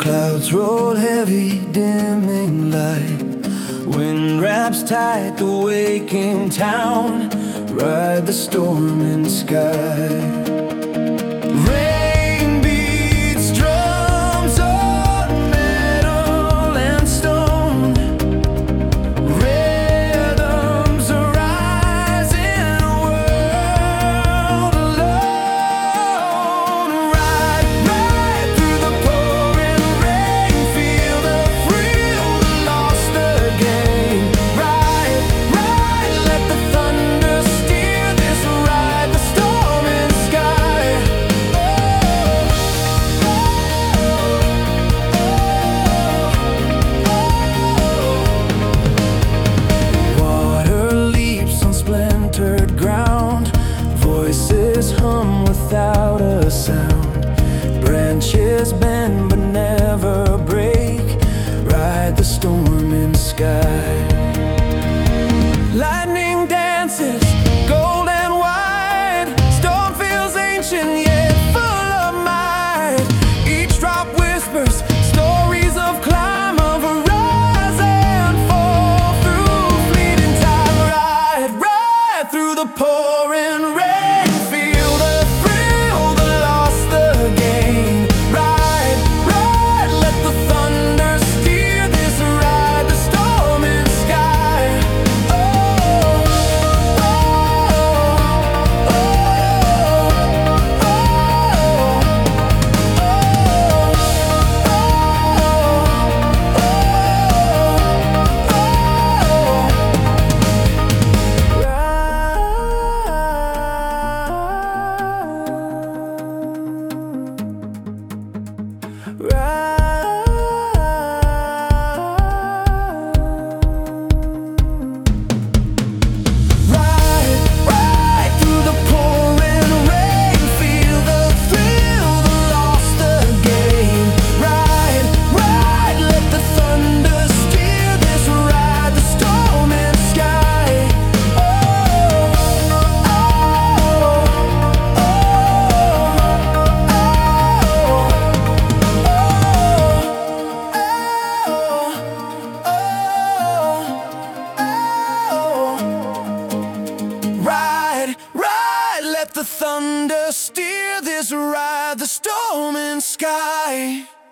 Clouds roll heavy, dimming light. Wind wraps tight the waking town. Ride the storming sky. Rain beats drums on metal and stone. Rhythms arise in a world alone. Ride through the pouring rain. Feel the thrill, the lost again. Ride, let the thunder steer this ride, the storming sky. Water leaps on splintered ground. Voices hum without a sound. Branches bend but never break. Ride the storming sky. Lightning dances, gold and white. Storm feels ancient yet full of might. Each drop whispers stories of climb, of rise and fall through fleeting time. Ride through the pouring rain. Feel the thrill, the loss, the gain. Ride, let the thunder steer this ride, the storming sky. Ride through the pouring rain. Feel the thrill, the loss, the gain. Ride, let the thunder steer this ride, the storming sky. Ride, let the thunder steer this ride, the storming sky.